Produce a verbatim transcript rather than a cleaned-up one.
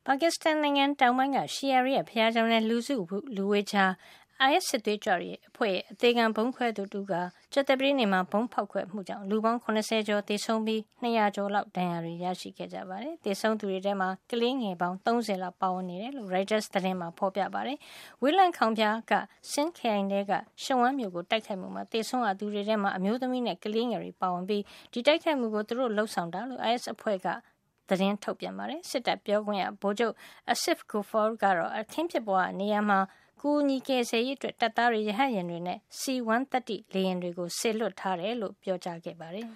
ပါကစ္စတန်နိုင်ငံတောင်ပိုင်းကရှီယာတွေရဲ့ဘုရားကျောင်းနဲ့လူစုလူဝေးကြား အိုင်အက်စ် စစ်သွေးကြွတွေအဖွဲ့ရဲ့အသေးခံဗုံးခွဲသူတူကကြာသပတေးနေ့မှာဗုံးဖောက်ခွဲမှုကြောင့်လူပေါင်း၇၀ကျော်သေဆုံးပြီး၂၀၀ကျော်လောက်ဒဏ်ရာတွေရရှိခဲ့ကြပါတယ်။သေဆုံးသူတွေထဲမှာကလေးငယ်ပေါင်း၃၀လောက်ပါဝင်နေတယ်လို့ Reuters သတင်းမှာဖော်ပြပါတယ်။ဝေးလံခေါင်ဖျားက Sindh ခရိုင်ထဲကရှဝမ်းမြို့ကိုတိုက်ခိုက်မှုမှာသေဆုံးရသူတွေထဲမှာအမျိုးသမီးနဲ့ကလေးငယ်တွေပါဝင်ပြီးဒီတိုက်ခိုက်မှုကိုသူတို့လှုပ်ဆောင်တာလို့ အိုင်အက်စ် အဖွဲ့ကသတင်းထုတ်ပြန်ပါတယ်။စစ်တပ်ပြောခွင့်ရဗိုလ်ချုပ် Asif Ghafoor ကတော့အခင်းဖြစ်ပွားနေရာမှာကူညီကယ်ဆယ်ရေးအတွက်တပ်သားတွေရဟတ်ယာဉ်တွေနဲ့ C one thirty လေယာဉ်တွေကိုစေလွှတ်ထားတယ်လို့ပြောကြားခဲ့ပါတယ်